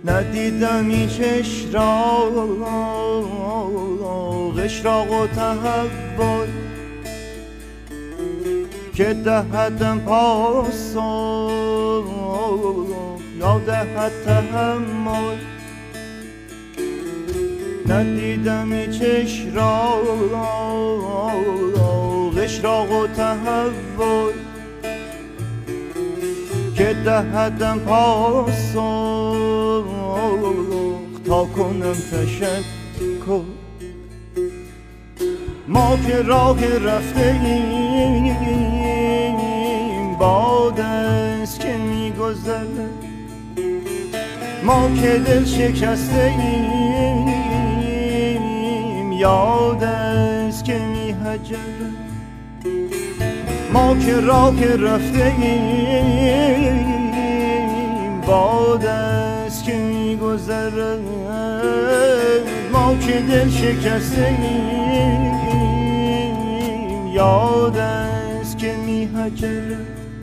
ندیدم هیچ اشراق و تحول که دهدم پاسخ یا دهد تحمل. ندیدم هیچ اشراق و تحول که دهدم پاسخ تا کنم تشکر. ما که راه رفته ایم باد است که میگذره، ما که دل شکسته ایم یاد است که میهجره. ما که راه رفته ایم باد است که میگذره، ما که دل شکسته ایم یاد است که میهجره.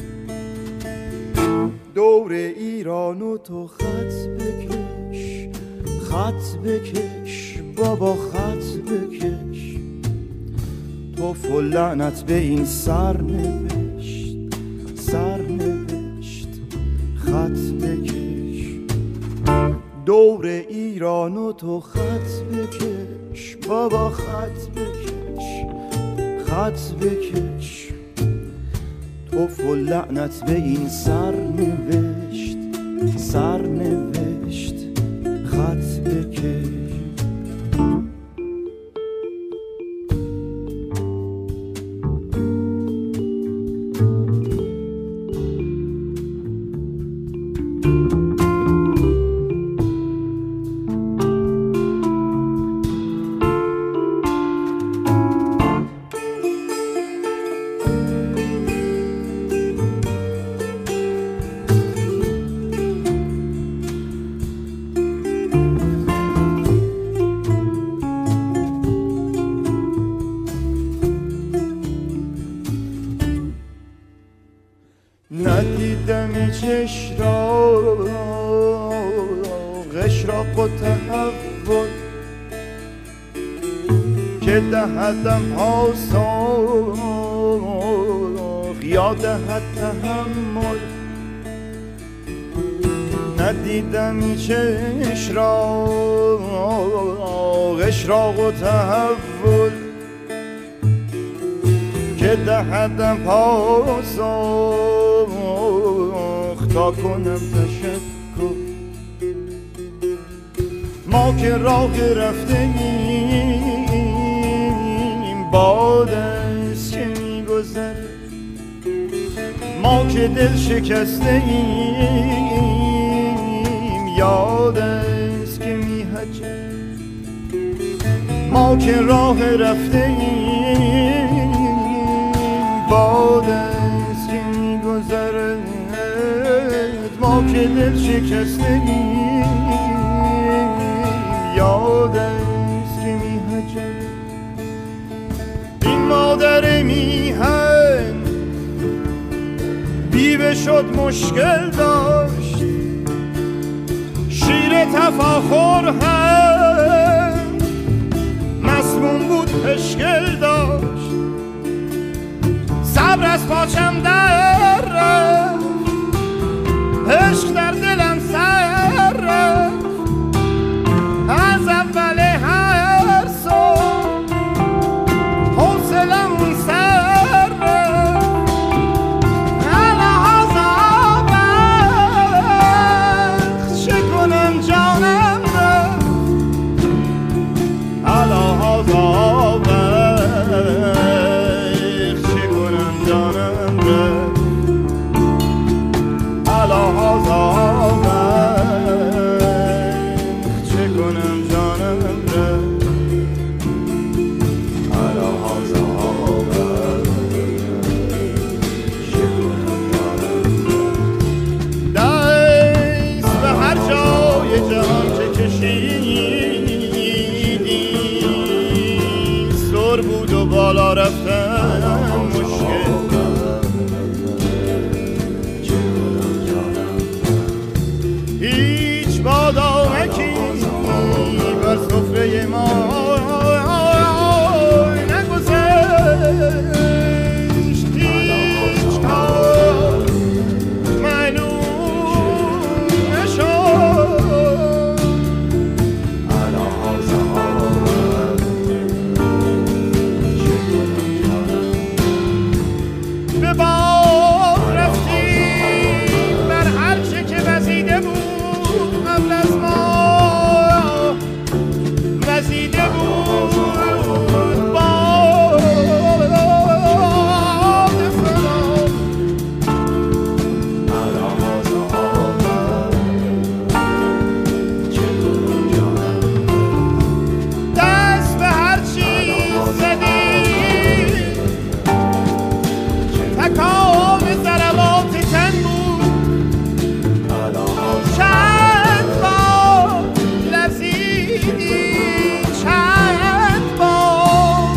دور ایرانو تو خط بکش، خط بکش بابا خط بکش. توف و لعنت به این سرنوشت، سرنوشت خط بکش. دور ایرانو تو خط بکش بابا خط بکش، خط بکش. توف و لعنت به این سرنوشت، سرنوشت خط بکش. ندیدم هیچ اشراق و تحول که دهدم پاسخ یا دهد تحمل. ندیدم هیچ اشراق و تحول که دهدم پاسخ تا کنم تشکر. ما که راه رفته ایم باد است که میگذره، ما که دل شکسته ایم یاد است که میهجره. ما که راه رفته ایم باد است که میگذره، ما که دل شکسته ایم یاد است که میهجره. این مادر میهن بیوه شد مشکل داشت، شیر تفاخر هم مسموم بود پشکل داشت. صبر از پاچم در رفت، عشق در دلم سر رفت. از اول هر صبح حوصلمون سر رفت. الهاز آبخت چه کنم جانم رفت، الهاز آبخت چه کنم جانم رفت، الهاز آبخت چه کنم جانم رفت، الهاز آبخت چه کنم جانم رفت. دست به هر جای جهان که کشیدیم سر بود و بالا رفتن مشکل. هیچ بادا دوره ما نگذشت هیچ کار معلوم نشد به باد رفتیم بر هر چه که وزیده بود قبل از ما وزیده بود باد فنا دست به هر چیز زدیم تکام ضربات تن بود چند بار لرزیدی چند بار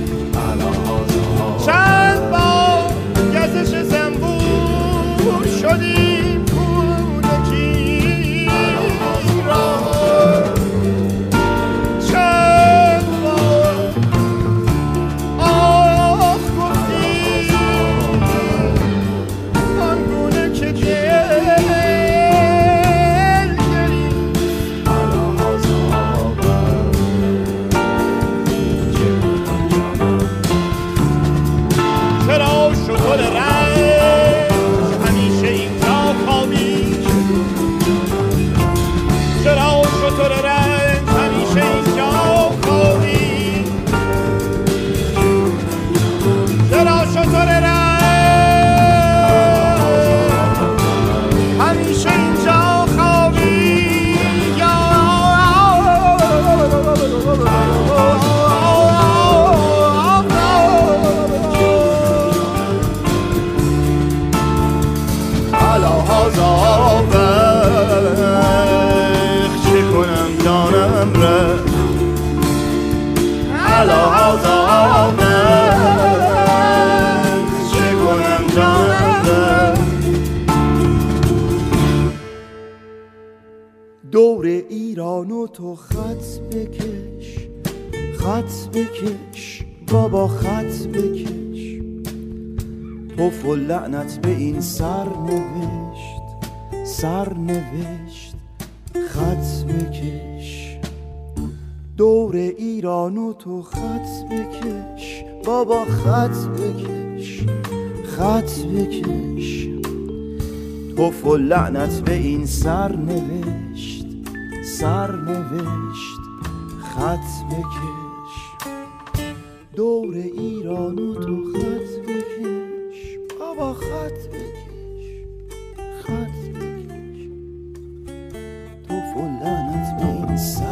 گزش زنبور شدیم کودکی را چند بار آخ گفتیم آنگونه که دل چرا شتر رنج همیشه اینجا خوابید چرا شتر رنج همیشه اینجا خوابید چرا شتر رنج همیشه اینجا خوابید چه کنم جانم رفت چه کنم جانم رفت دور ایران و تو خط بکش بابا خط بکش توف و لعنت به این سرنوشت خط بکش دور ایران و تو خط بکش بابا خط بکش توف و لعنت به این سرنوشت خط بکش دور ایران و تو خط بکش بابا خط بکش توف و لعنت به این